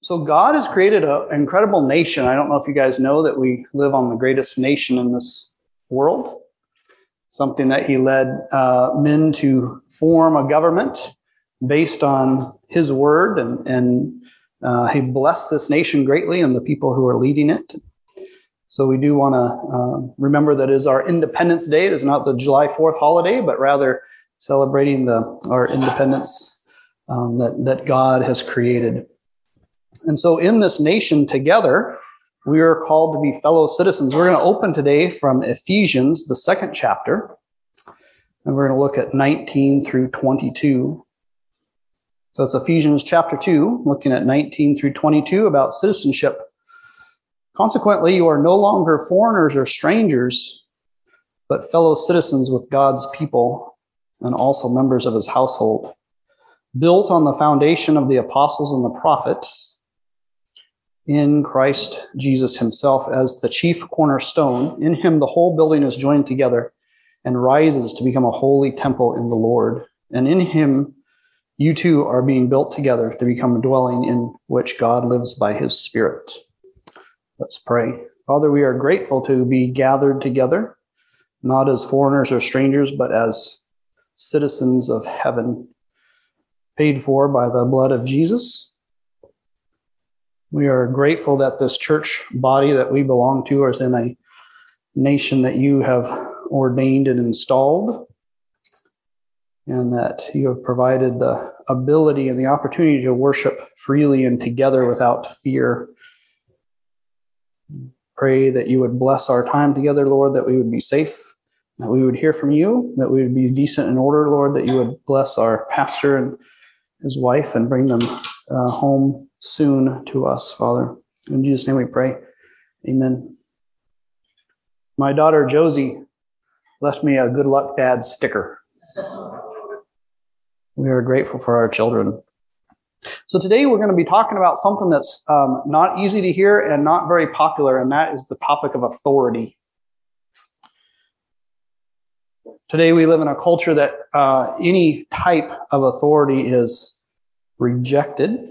So God has created an incredible nation. I don't know if you guys know that we live on the greatest nation in this world. Something that he led men to form a government based on his word, and he blessed this nation greatly and the people who are leading it. So we do want to remember that it is our Independence Day. It is not the July 4th holiday, but rather celebrating our independence that God has created. And so in this nation together, we are called to be fellow citizens. We're going to open today from Ephesians, the 2nd chapter, and we're going to look at 19 through 22. So it's Ephesians chapter 2, looking at 19 through 22 about citizenship. Consequently, you are no longer foreigners or strangers, but fellow citizens with God's people and also members of his household, built on the foundation of the apostles and the prophets, in Christ Jesus himself as the chief cornerstone. In him the whole building is joined together and rises to become a holy temple in the Lord. And in him you too are being built together to become a dwelling in which God lives by his Spirit. Let's pray. Father, we are grateful to be gathered together, not as foreigners or strangers, but as citizens of heaven, paid for by the blood of Jesus. We are grateful that this church body that we belong to is in a nation that you have ordained and installed, and that you have provided the ability and the opportunity to worship freely and together without fear. Pray that you would bless our time together, Lord, that we would be safe, that we would hear from you, that we would be decent in order, Lord, that you would bless our pastor and his wife and bring them home soon to us, Father. In Jesus' name we pray. Amen. My daughter Josie left me a good luck dad sticker. We are grateful for our children. So today we're going to be talking about something that's not easy to hear and not very popular, and that is the topic of authority. Today we live in a culture that any type of authority is rejected.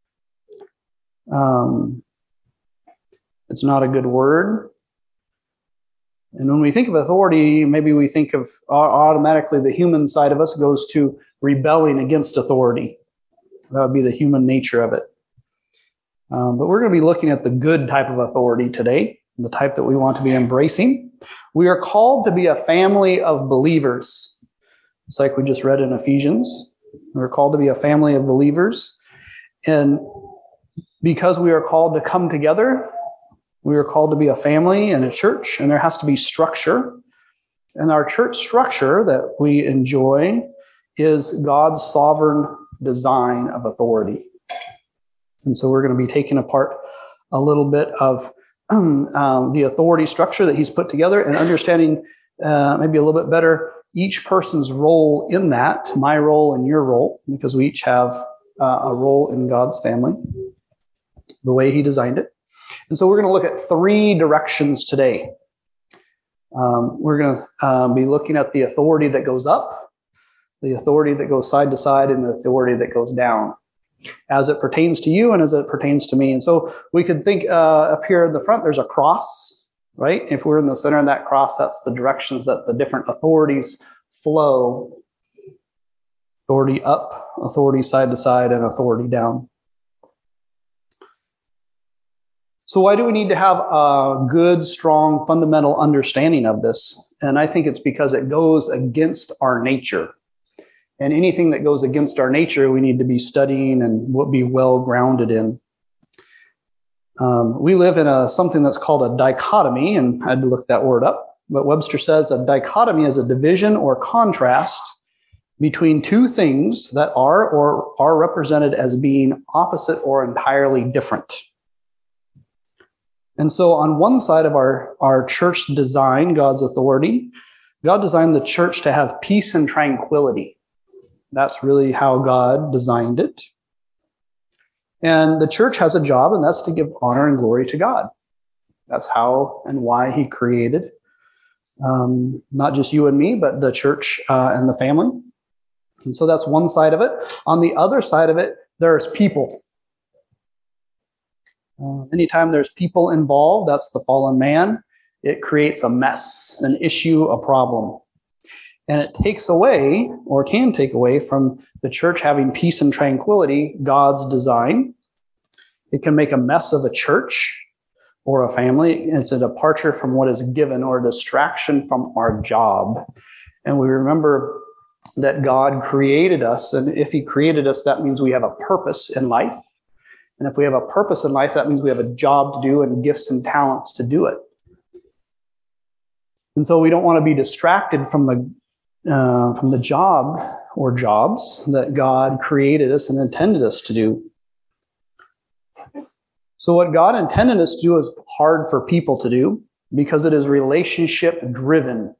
It's not a good word. And when we think of authority, maybe we think of automatically the human side of us goes to rebelling against authority. That would be the human nature of it. But we're going to be looking at the good type of authority today, the type that we want to be embracing. We are called to be a family of believers. It's like we just read in Ephesians. We're called to be a family of believers. And because we are called to come together, we are called to be a family and a church, and there has to be structure. And our church structure that we enjoy is God's sovereign design of authority. And so we're going to be taking apart a little bit of the authority structure that he's put together and understanding maybe a little bit better each person's role in that, my role and your role, because we each have a role in God's family, the way he designed it. And so we're going to look at 3 directions today. We're going to be looking at the authority that goes up, the authority that goes side to side, and the authority that goes down, as it pertains to you and as it pertains to me. And so we could think up here in the front, there's a cross, right? If we're in the center of that cross, that's the directions that the different authorities flow. Authority up, authority side to side, and authority down. So why do we need to have a good, strong, fundamental understanding of this? And I think it's because it goes against our nature. And anything that goes against our nature, we need to be studying and be well grounded in. We live in something that's called a dichotomy, and I had to look that word up. But Webster says a dichotomy is a division or contrast between two things that are or are represented as being opposite or entirely different. And so on one side of our church design, God's authority, God designed the church to have peace and tranquility. That's really how God designed it. And the church has a job, and that's to give honor and glory to God. That's how and why he created not just you and me, but the church and the family. And so that's one side of it. On the other side of it, there's people. Anytime there's people involved, that's the fallen man, it creates a mess, an issue, a problem. And it takes away, or can take away, from the church having peace and tranquility, God's design. It can make a mess of a church or a family. It's a departure from what is given, or a distraction from our job. And we remember that God created us, and if he created us, that means we have a purpose in life. And if we have a purpose in life, that means we have a job to do and gifts and talents to do it. And so we don't want to be distracted from the job or jobs that God created us and intended us to do. So what God intended us to do is hard for people to do because it is relationship driven.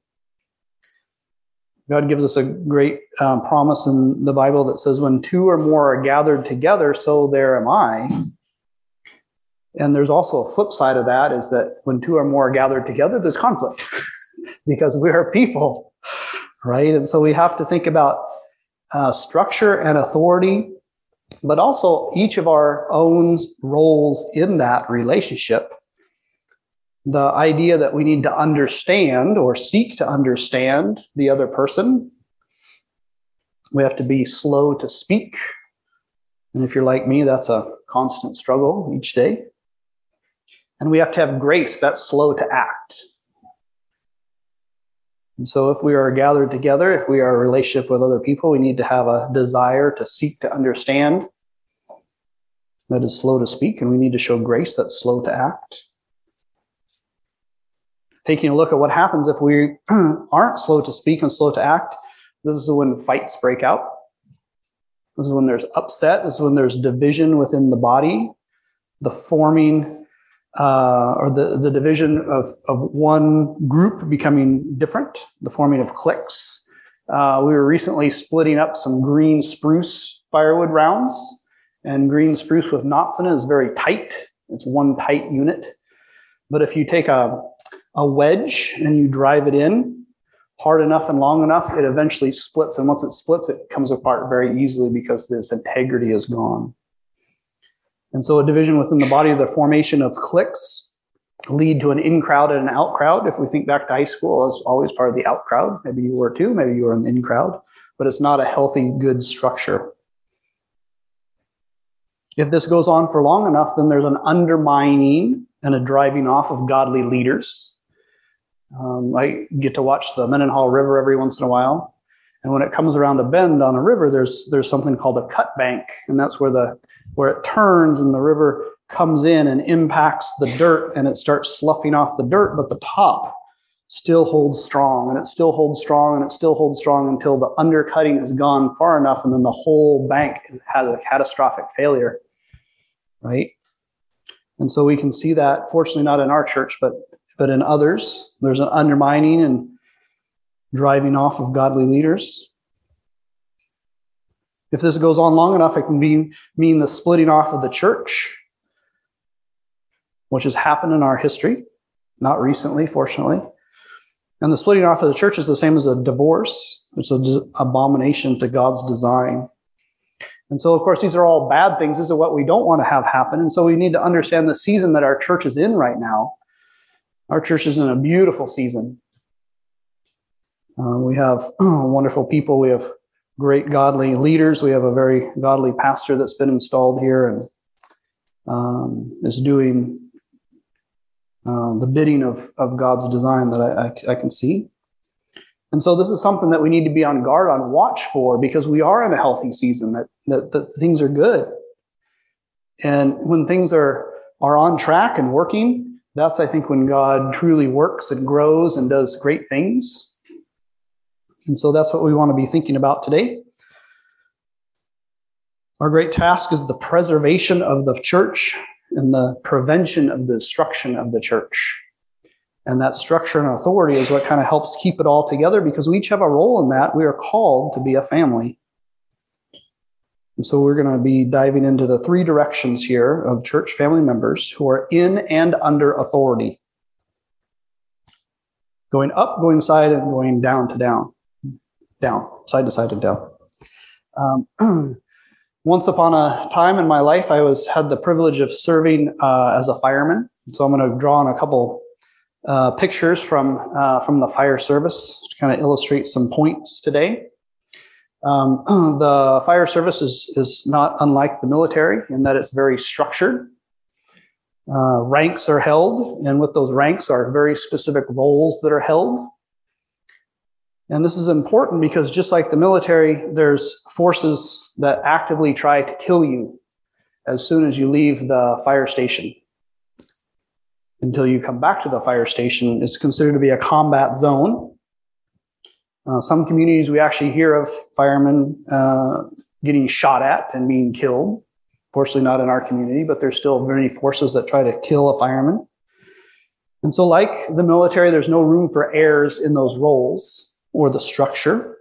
God gives us a great promise in the Bible that says, when two or more are gathered together, so there am I. And there's also a flip side of that, is that when two or more are gathered together, there's conflict because we are people, right? And so we have to think about structure and authority, but also each of our own roles in that relationship. The idea that we need to understand or seek to understand the other person. We have to be slow to speak. And if you're like me, that's a constant struggle each day. And we have to have grace, that's slow to act. And so if we are gathered together, if we are in a relationship with other people, we need to have a desire to seek to understand. That is slow to speak, and we need to show grace, that's slow to act. Taking a look at what happens if we aren't slow to speak and slow to act, this is when fights break out. This is when there's upset. This is when there's division within the body, the forming or the division of one group becoming different, the forming of cliques. We were recently splitting up some green spruce firewood rounds, and green spruce with knots in it is very tight. It's one tight unit. But if you take a wedge and you drive it in hard enough and long enough, it eventually splits. And once it splits, it comes apart very easily because this integrity is gone. And so a division within the body, the formation of cliques, lead to an in-crowd and an out-crowd. If we think back to high school, I was always part of the out-crowd. Maybe you were too. Maybe you were an in-crowd. But it's not a healthy, good structure. If this goes on for long enough, then there's an undermining and a driving off of godly leaders. I get to watch the Mendenhall River every once in a while. And when it comes around a bend on a river, there's something called a cut bank. And that's where it turns and the river comes in and impacts the dirt, and it starts sloughing off the dirt, but the top still holds strong, and it still holds strong, and it still holds strong until the undercutting has gone far enough, and then the whole bank has a catastrophic failure, right? And so we can see that, fortunately not in our church, but in others. There's an undermining and driving off of godly leaders. If this goes on long enough, it can mean the splitting off of the church, which has happened in our history, not recently, fortunately. And the splitting off of the church is the same as a divorce. It's an abomination to God's design. And so, of course, these are all bad things. These are what we don't want to have happen. And so we need to understand the season that our church is in right now. Our church is in a beautiful season. We have wonderful people. We have great godly leaders. We have a very godly pastor that's been installed here and is doing the bidding of God's design that I can see. And so this is something that we need to be on guard, on watch for, because we are in a healthy season, that things are good. And when things are on track and working, that's, I think, when God truly works and grows and does great things. And so that's what we want to be thinking about today. Our great task is the preservation of the church and the prevention of the destruction of the church. And that structure and authority is what kind of helps keep it all together, because we each have a role in that. We are called to be a family. And so we're going to be diving into the three directions here of church family members who are in and under authority. Going up, going side, and going down to down. Down, side to side and down. Once upon a time in my life, I had the privilege of serving as a fireman. So I'm going to draw on a couple pictures from the fire service to kind of illustrate some points today. The fire service is not unlike the military in that it's very structured. Ranks are held, and with those ranks are very specific roles that are held. And this is important because just like the military, there's forces that actively try to kill you as soon as you leave the fire station. Until you come back to the fire station, it's considered to be a combat zone. Some communities, we actually hear of firemen getting shot at and being killed. Fortunately, not in our community, but there's still many forces that try to kill a fireman. And so like the military, there's no room for errors in those roles or the structure.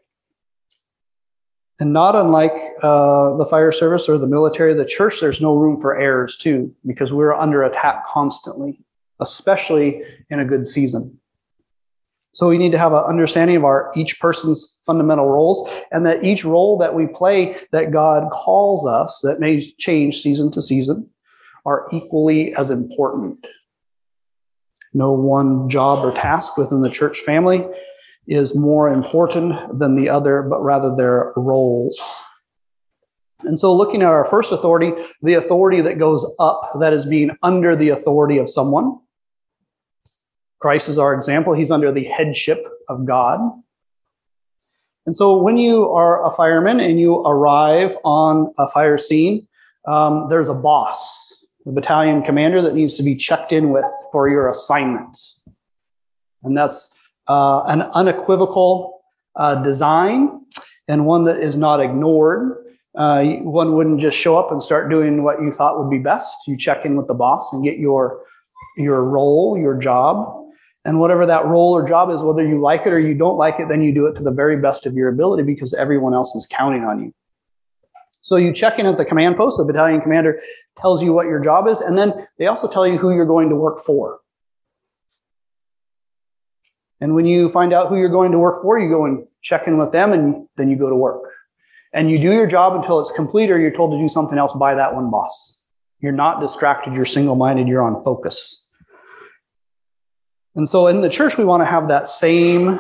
And not unlike the fire service or the military, the church, there's no room for errors too, because we're under attack constantly, especially in a good season. So we need to have an understanding of each person's fundamental roles, and that each role that we play that God calls us, that may change season to season, are equally as important. No one job or task within the church family is more important than the other, but rather their roles. And so looking at our first authority, the authority that goes up, that is being under the authority of someone. Christ is our example. He's under the headship of God. And so when you are a fireman and you arrive on a fire scene, there's a boss, the battalion commander that needs to be checked in with for your assignment. And that's an unequivocal design, and one that is not ignored. One wouldn't just show up and start doing what you thought would be best. You check in with the boss and get your role, your job. And whatever that role or job is, whether you like it or you don't like it, then you do it to the very best of your ability because everyone else is counting on you. So you check in at the command post, the battalion commander tells you what your job is, and then they also tell you who you're going to work for. And when you find out who you're going to work for, you go and check in with them, and then you go to work. And you do your job until it's complete, or you're told to do something else by that one boss. You're not distracted, you're single-minded, you're on focus. And so in the church, we want to have that same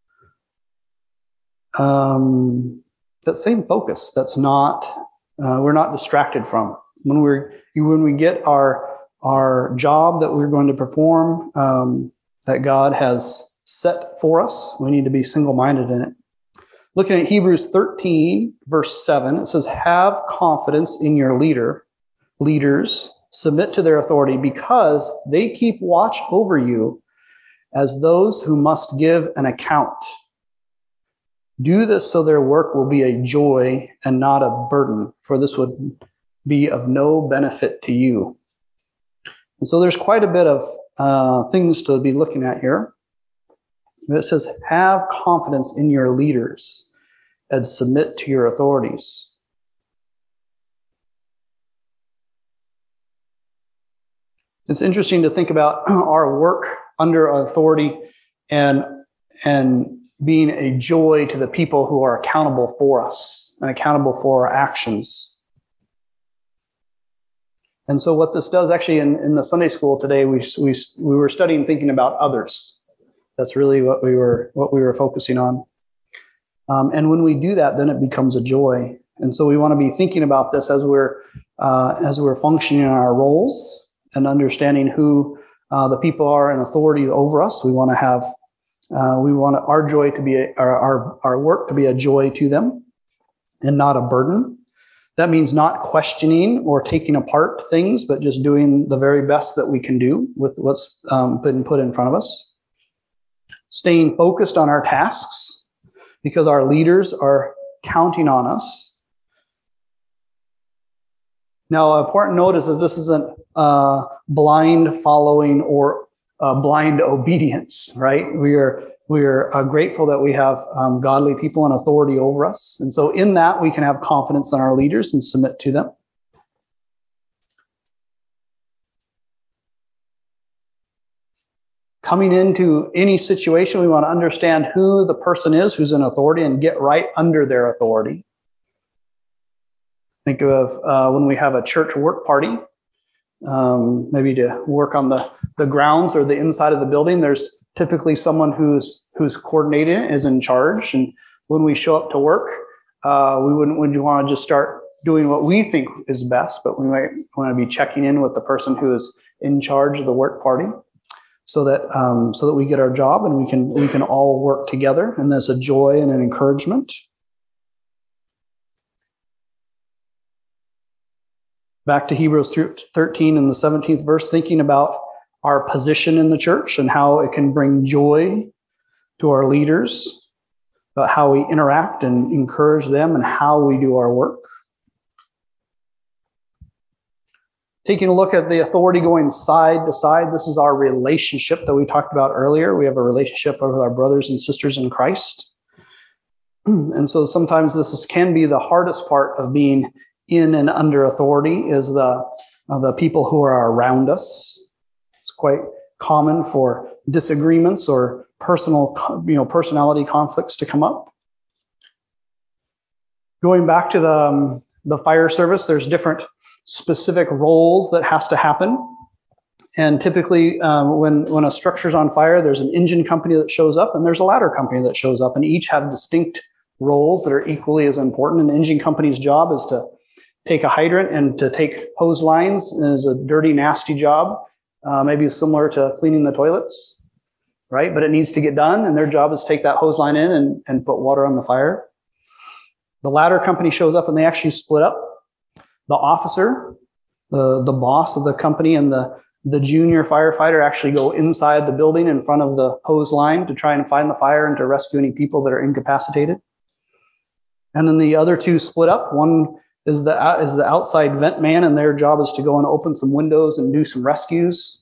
focus that's not, we're not distracted from. When we get our job that we're going to perform, that God has set for us, we need to be single-minded in it. Looking at Hebrews 13, verse 7, it says, have confidence in your leaders, submit to their authority because they keep watch over you as those who must give an account. Do this so their work will be a joy and not a burden, for this would be of no benefit to you. And so there's quite a bit of things to be looking at here. It says, have confidence in your leaders and submit to your authorities. It's interesting to think about our work under authority and being a joy to the people who are accountable for us and accountable for our actions. And so what this does, actually in the Sunday school today, we were studying thinking about others. That's really what we were focusing on. And when we do that, then it becomes a joy. And so we want to be thinking about this as we're functioning in our roles and understanding who the people are in authority over us. We want to have, our joy to be our work to be a joy to them and not a burden. That means not questioning or taking apart things, but just doing the very best that we can do with what's been put in front of us. Staying focused on our tasks because our leaders are counting on us. Now, an important note is that this isn't blind following or blind obedience, right? We are grateful that we have godly people and authority over us. And so in that, we can have confidence in our leaders and submit to them. Coming into any situation, we want to understand who the person is who's in authority and get right under their authority. Think of when we have a church work party, maybe to work on the grounds or the inside of the building. There's typically someone who's coordinating it, is in charge. And when we show up to work, we wouldn't want to just start doing what we think is best, but we might want to be checking in with the person who is in charge of the work party, so that we get our job and we can all work together. And there's a joy and an encouragement. Back to Hebrews 13 and the 17th verse, thinking about our position in the church and how it can bring joy to our leaders, about how we interact and encourage them and how we do our work. Taking a look at the authority going side to side, this is our relationship that we talked about earlier. We have a relationship with our brothers and sisters in Christ. And so sometimes this can be the hardest part of being in and under authority, is the people who are around us. It's quite common for disagreements or personality conflicts to come up. Going back to the fire service, there's different specific roles that has to happen. And typically when a structure's on fire, there's an engine company that shows up and there's a ladder company that shows up, and each have distinct roles that are equally as important. An engine company's job is to take a hydrant and to take hose lines. It is a dirty, nasty job, maybe similar to cleaning the toilets, right? But it needs to get done, and their job is to take that hose line in and put water on the fire. The ladder company shows up and they actually split up. The officer, the boss of the company, and the junior firefighter actually go inside the building in front of the hose line to try and find the fire and to rescue any people that are incapacitated. And then the other two split up. One is the outside vent man, and their job is to go and open some windows and do some rescues.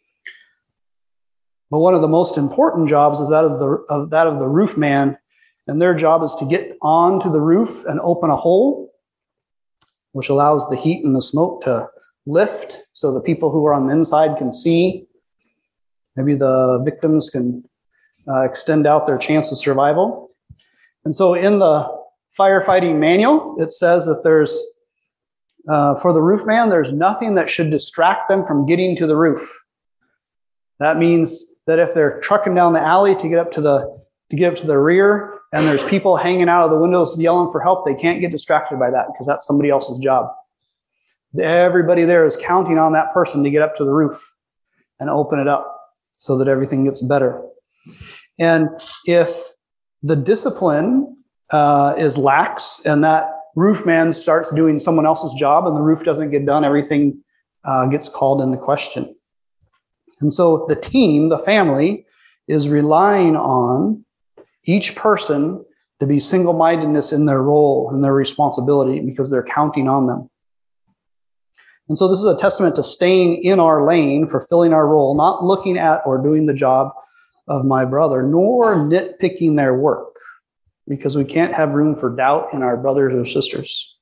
But one of the most important jobs is that of the roof man, and their job is to get onto the roof and open a hole, which allows the heat and the smoke to lift so the people who are on the inside can see. Maybe the victims can extend out their chance of survival. And so in the firefighting manual, it says that there's, for the roof man, there's nothing that should distract them from getting to the roof. That means that if they're trucking down the alley to get up to the rear, and there's people hanging out of the windows yelling for help, they can't get distracted by that because that's somebody else's job. Everybody there is counting on that person to get up to the roof and open it up so that everything gets better. And if the discipline is lax and that roof man starts doing someone else's job and the roof doesn't get done, everything gets called into question. And so the team, the family, is relying on each person to be single-mindedness in their role and their responsibility because they're counting on them. And so this is a testament to staying in our lane, fulfilling our role, not looking at or doing the job of my brother, nor nitpicking their work, because we can't have room for doubt in our brothers or sisters.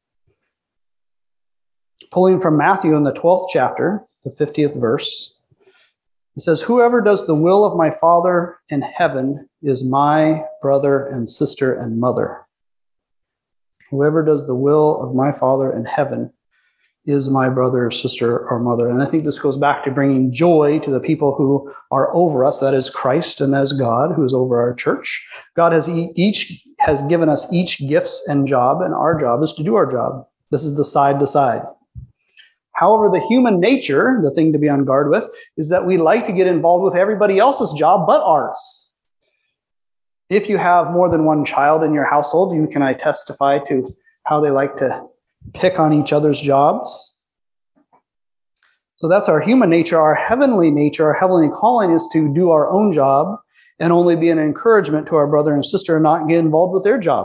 Pulling from Matthew in the 12th chapter, the 50th verse, it says, "Whoever does the will of my Father in heaven is my brother and sister and mother." Whoever does the will of my Father in heaven is my brother, sister, or mother. And I think this goes back to bringing joy to the people who are over us. That is Christ, and that is God, who is over our church. God has given us each gifts and job, and our job is to do our job. This is the side to side. However, the human nature, the thing to be on guard with, is that we like to get involved with everybody else's job but ours. If you have more than one child in your household, you can testify to how they like to pick on each other's jobs. So that's our human nature. Our heavenly nature, our heavenly calling is to do our own job and only be an encouragement to our brother and sister and not get involved with their job.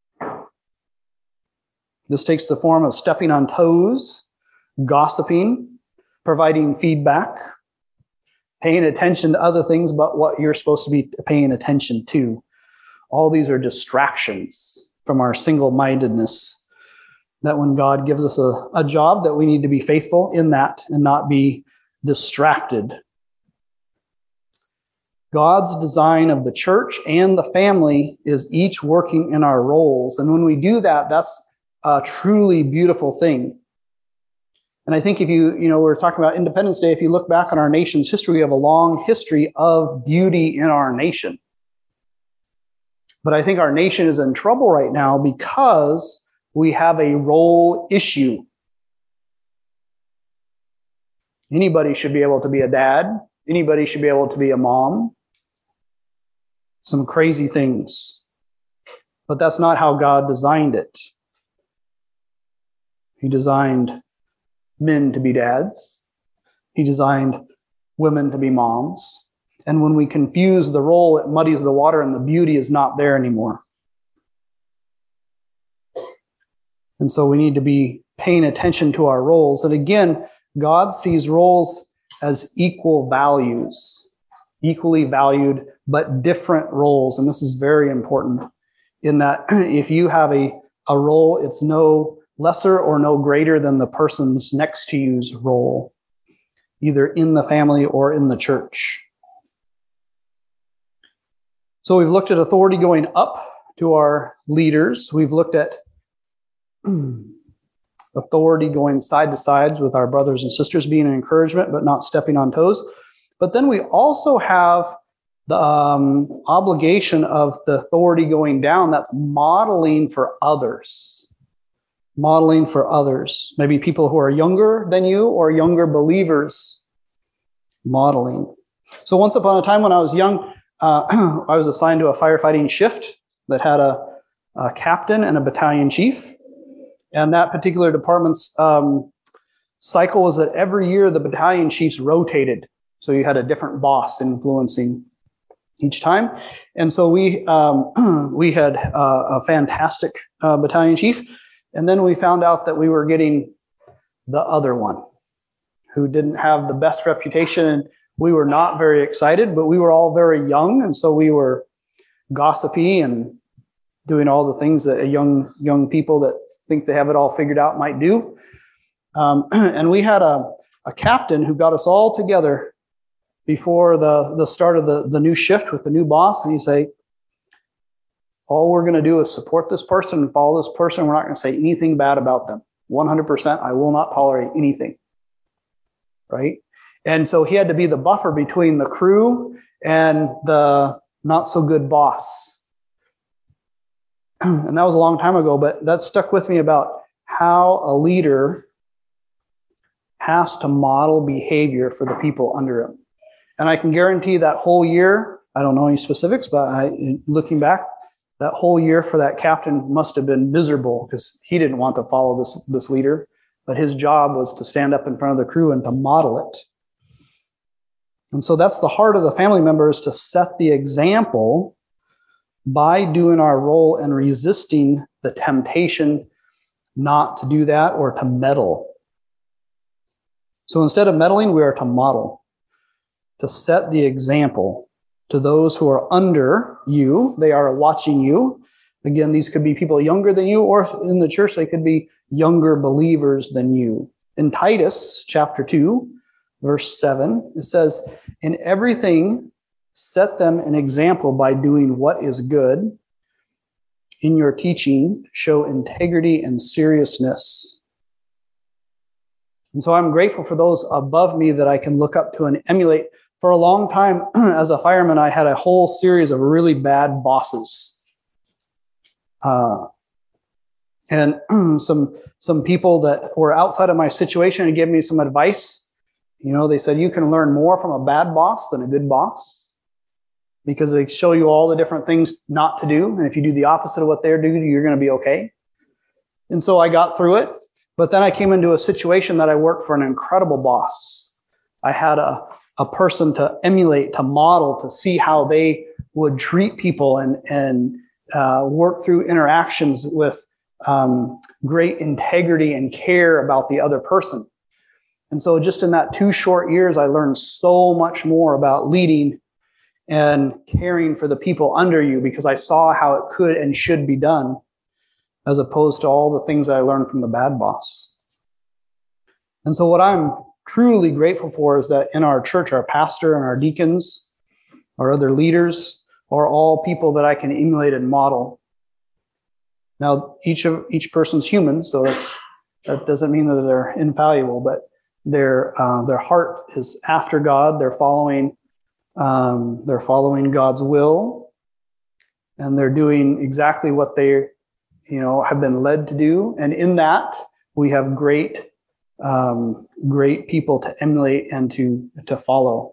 This takes the form of stepping on toes, gossiping, providing feedback, paying attention to other things but what you're supposed to be paying attention to. All these are distractions from our single-mindedness, that when God gives us a job, that we need to be faithful in that and not be distracted. God's design of the church and the family is each working in our roles. And when we do that, that's a truly beautiful thing. And I think if we're talking about Independence Day, if you look back on our nation's history, we have a long history of beauty in our nation. But I think our nation is in trouble right now because we have a role issue. Anybody should be able to be a dad. Anybody should be able to be a mom. Some crazy things. But that's not how God designed it. He designed men to be dads. He designed women to be moms. And when we confuse the role, it muddies the water and the beauty is not there anymore. And so we need to be paying attention to our roles. And again, God sees roles as equal values, equally valued, but different roles. And this is very important in that if you have a role, it's no lesser or no greater than the person's next to you's role, either in the family or in the church. So we've looked at authority going up to our leaders. We've looked at authority going side to side with our brothers and sisters, being an encouragement, but not stepping on toes. But then we also have the obligation of the authority going down. That's modeling for others. Modeling for others. Maybe people who are younger than you or younger believers. Modeling. So once upon a time when I was young, I was assigned to a firefighting shift that had a captain and a battalion chief. And that particular department's cycle was that every year the battalion chiefs rotated. So you had a different boss influencing each time. And so we had a fantastic battalion chief. And then we found out that we were getting the other one who didn't have the best reputation. And we were not very excited, but we were all very young. And so we were gossipy and doing all the things that young people that think they have it all figured out might do. And we had a captain who got us all together before the start of the new shift with the new boss. And he'd say, all we're going to do is support this person and follow this person. We're not going to say anything bad about them. 100%, I will not tolerate anything. Right? And so he had to be the buffer between the crew and the not so good boss. And that was a long time ago, but that stuck with me about how a leader has to model behavior for the people under him. And I can guarantee that whole year, I don't know any specifics, but looking back, that whole year for that captain must have been miserable because he didn't want to follow this leader, but his job was to stand up in front of the crew and to model it. And so that's the heart of the family member, is to set the example by doing our role and resisting the temptation not to do that or to meddle. So instead of meddling, we are to model, to set the example to those who are under you. They are watching you. Again, these could be people younger than you, or in the church, they could be younger believers than you. In Titus chapter 2, verse 7, it says, in everything, set them an example by doing what is good. In your teaching, show integrity and seriousness. And so I'm grateful for those above me that I can look up to and emulate. For a long time, as a fireman, I had a whole series of really bad bosses. And some people that were outside of my situation and gave me some advice. You know, they said, you can learn more from a bad boss than a good boss, because they show you all the different things not to do. And if you do the opposite of what they're doing, you're going to be okay. And so I got through it. But then I came into a situation that I worked for an incredible boss. I had a person to emulate, to model, to see how they would treat people and work through interactions with great integrity and care about the other person. And so just in that 2 short years, I learned so much more about leading and caring for the people under you, because I saw how it could and should be done, as opposed to all the things I learned from the bad boss. And so what I'm truly grateful for is that in our church, our pastor and our deacons, our other leaders, are all people that I can emulate and model. Now, each person's human, so that doesn't mean that they're infallible, but their heart is after God. They're following God's will, and they're doing exactly what they have been led to do. And in that, we have great people to emulate and to follow.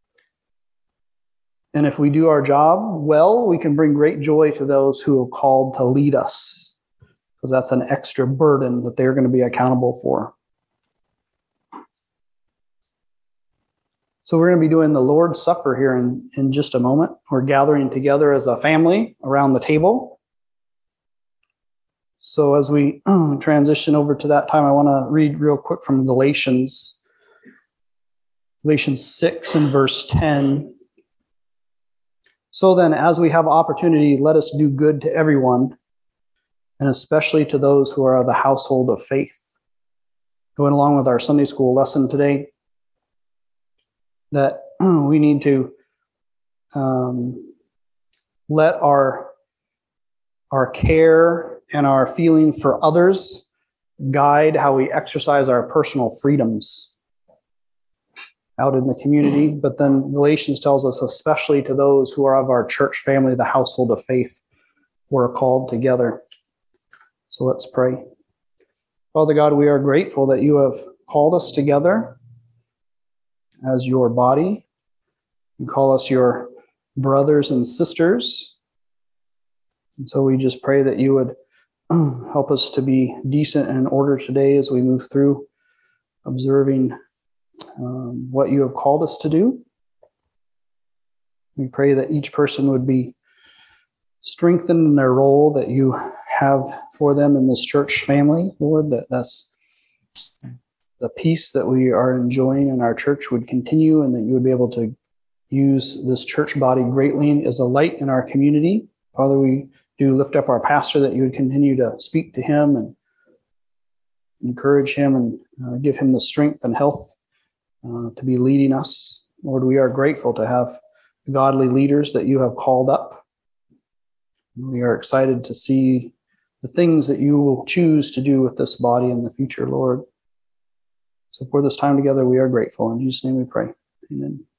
And if we do our job well, we can bring great joy to those who are called to lead us, because that's an extra burden that they're going to be accountable for. So we're going to be doing the Lord's Supper here in just a moment. We're gathering together as a family around the table. So as we transition over to that time, I want to read real quick from Galatians 6 and verse 10. So then, as we have opportunity, let us do good to everyone, and especially to those who are of the household of faith. Going along with our Sunday school lesson today, that we need to let our care and our feeling for others guide how we exercise our personal freedoms out in the community. But then Galatians tells us, especially to those who are of our church family, the household of faith, who are called together. So let's pray. Father God, we are grateful that you have called us together as your body. You call us your brothers and sisters. And so we just pray that you would help us to be decent and in order today as we move through observing what you have called us to do. We pray that each person would be strengthened in their role that you have for them in this church family, Lord, that's the peace that we are enjoying in our church would continue, and that you would be able to use this church body greatly as a light in our community. Father, we do lift up our pastor, that you would continue to speak to him and encourage him and give him the strength and health to be leading us. Lord, we are grateful to have godly leaders that you have called up. We are excited to see the things that you will choose to do with this body in the future, Lord. So for this time together, we are grateful. In Jesus' name we pray. Amen.